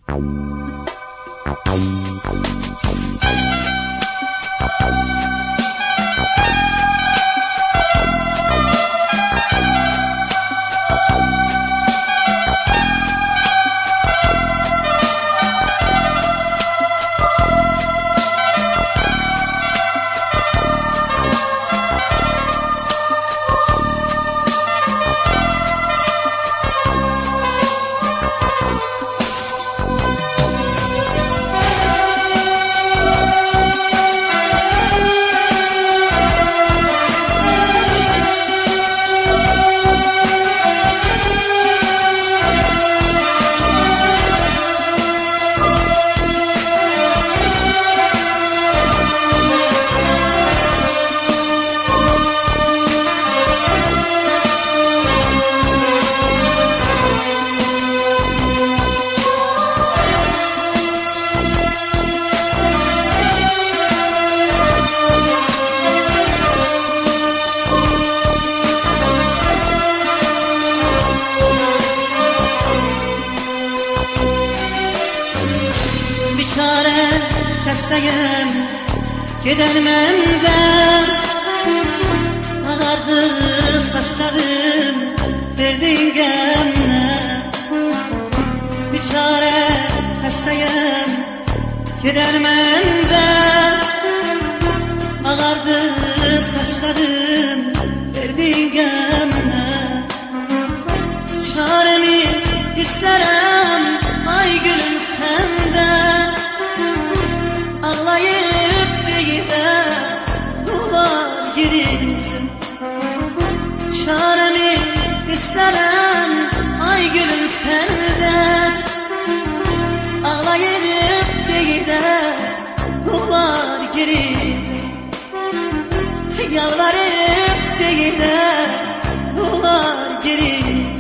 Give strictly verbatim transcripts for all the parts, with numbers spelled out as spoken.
Biçare hastayım, gidermemden ağardı saçlarım, verdiğin gemle. Biçare hastayım, gidermemden ağardı saçlarım, verdiğin gemle. Çaremi isterim, ay gülüm senden. Ağlayıp beyine dolar girim. Çaremi isterim, ay gülüm senden. Ağlayıp beyine dolar girim. Yalvarıp beyine dolar girim.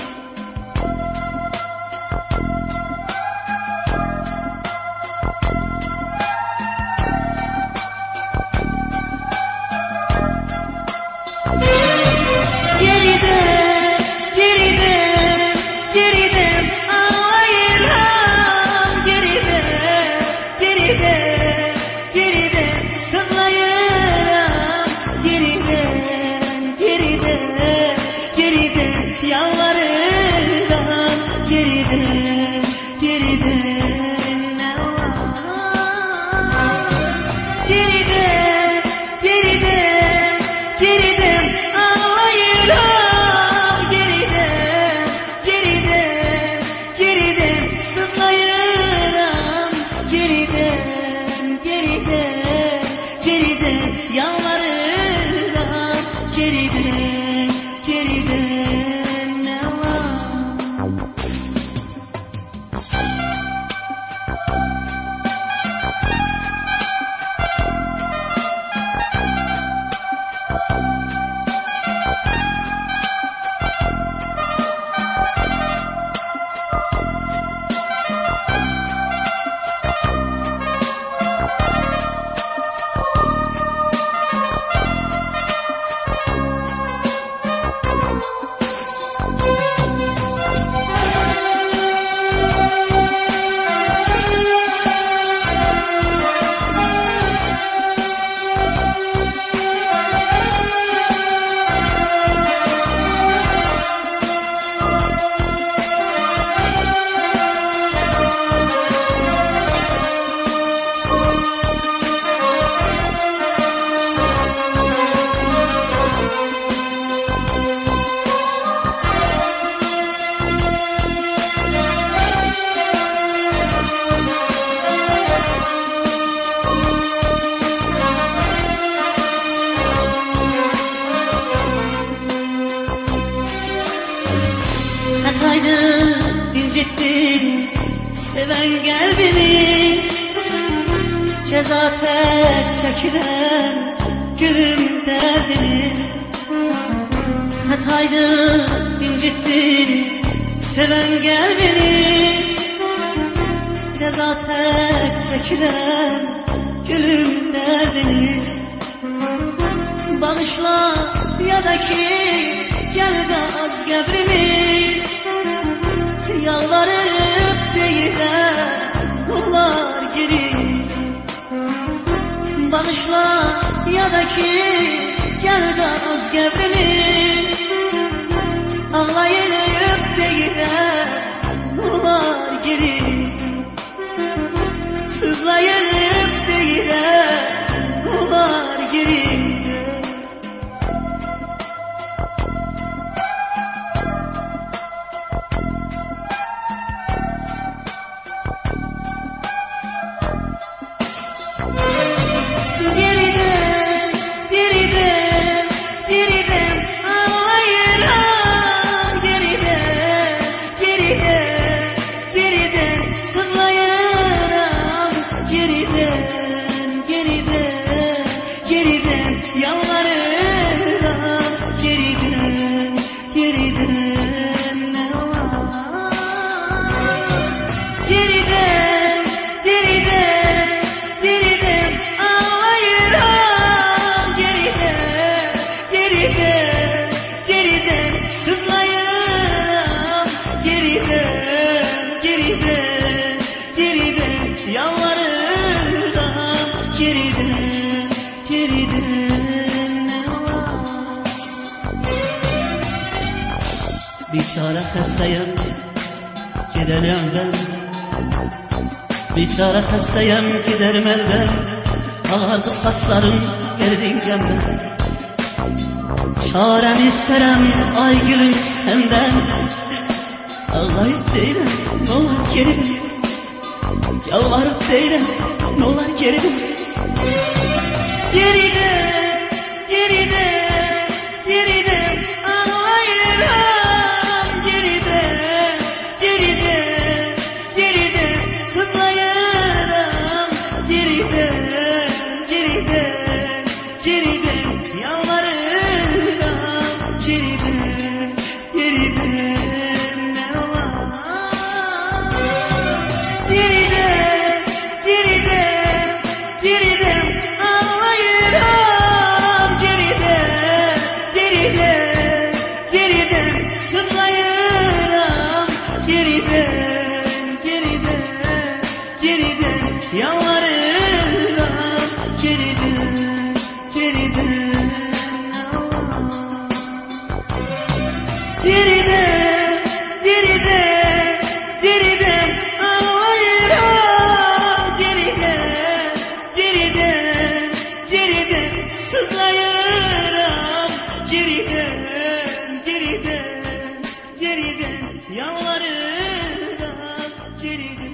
Hataydı incittin seven kalbini, ceza tek çekilen gülüm derdini. Hataydı incittin seven kalbini, ceza tek çekilen gülüm derdini. Bağışla ya da ki gel de az kabrimi, yalvarıp değil de ya da ki gel de az gevrimi ağlayıp değiller dolar geri sızlayıp değiller dolar geri. Geriden, geriden, geriden ağlayıram, geriden, geriden, geriden sızlayıram, geriden, geriden, geriden yalvarıram, geriden, geriden ne var? Geriden, geriden, geriden ağlayıram, geriden, geriden, geriden sızlayıram, geriden, geriden, geriden yalvarıram, geriden, geriden ne var? Biçare hastayım, giderim ben. Biçare hastayım, giderim elden. Ağardı saçlarım, erdin gemden. Çarem isterim, ay gülüm senden. Ağlayıp değilim, n'olar geridim. Yalvarıp değilim, n'olar geridim. Geriden, geriden, geriden ağlayıram, geriden, geriden, geriden sızlayıram, geriden, geriden, geriden yalvarıram, geriden, geriden ne var? Geriden, geriden, geriden ağlayıram, geriden, geriden, geriden sızlayıram, geriden, geriden, geriden yalvarıram, geriden, geriden ne var? Geriden, geriden, geriden ağlayıram, geriden, geriden, geriden sızlayıram, geriden, geriden, geriden yalvarıram, geriden.